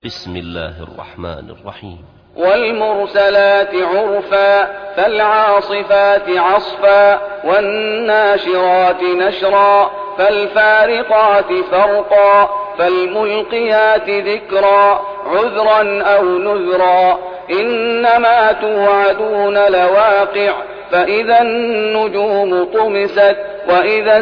بسم الله الرحمن الرحيم. والمرسلات عرفا فالعاصفات عصفا والناشرات نشرا فالفارقات فرقا فالملقيات ذكرا عذرا أو نذرا إنما توعدون لواقع فإذا النجوم طمست وإذا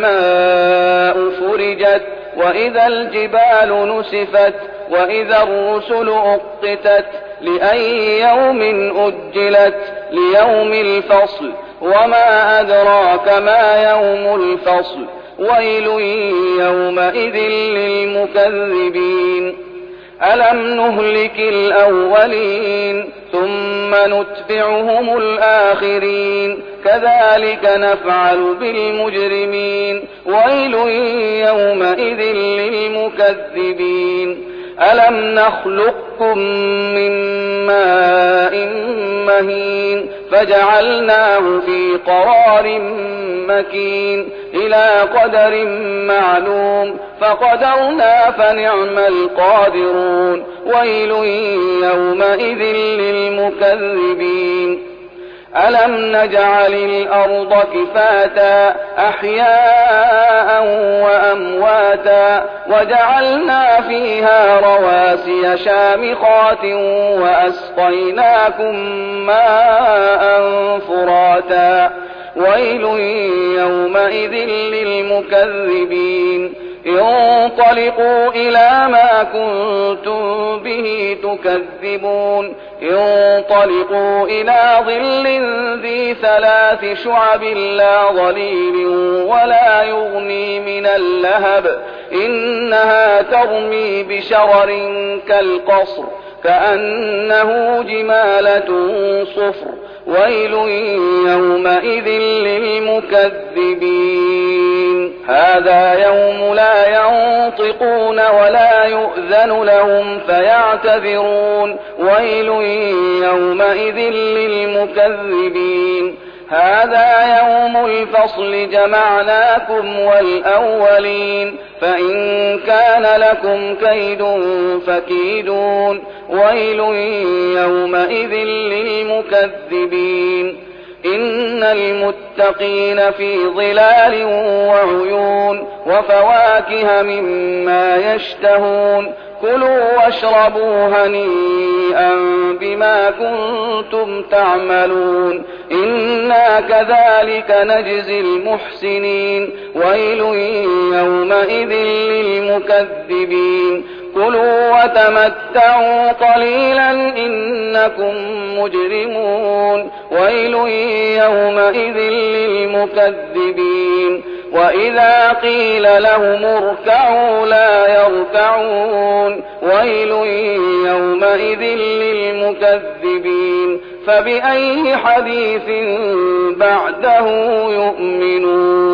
السماء فرجت وإذا الجبال نسفت وإذا الرسل أقتت لأي يوم أجلت ليوم الفصل وما أدراك ما يوم الفصل ويل يومئذ للمكذبين ألم نهلك الأولين ثم نتبعهم الآخرين كذلك نفعل بالمجرمين ويل يومئذ للمكذبين ألم نخلقكم من ماء مهين فجعلناه في قرار مكين إلى قدر معلوم فقدرنا فنعم القادرون ويل يومئذ للمكذبين ألم نجعل الأرض كفاتا أحياء وأمواتا وجعلنا فيها رواسي شامخات وأسقيناكم ماء فراتا ويل يومئذ للمكذبين انطلقوا إلى ما كنتم به تكذبون انطلقوا إلى ظل ذي 3 شعب لا ظليل ولا يغني من اللهب إنها ترمي بشرر كالقصر كأنه جمالة صفر ويل يومئذ للمكذبين هذا يوم لا ينطقون ولا يؤذن لهم فيعتذرون ويل يومئذ للمكذبين هذا يوم الفصل جمعناكم والأولين فإن كان لكم كيد فكيدون ويل يومئذ للمكذبين إن المتقين في ظلال وعيون وفواكه مما يشتهون كلوا واشربوا هنيئا بما كنتم تعملون إنا كذلك نجزي المحسنين ويل يومئذ للمكذبين كلوا وتمتعوا قليلا إنكم مجرمون ويل يومئذ للمكذبين وإذا قيل لهم اركعوا لا يركعون ويل يومئذ للمكذبين فبأي حديث بعده يؤمنون.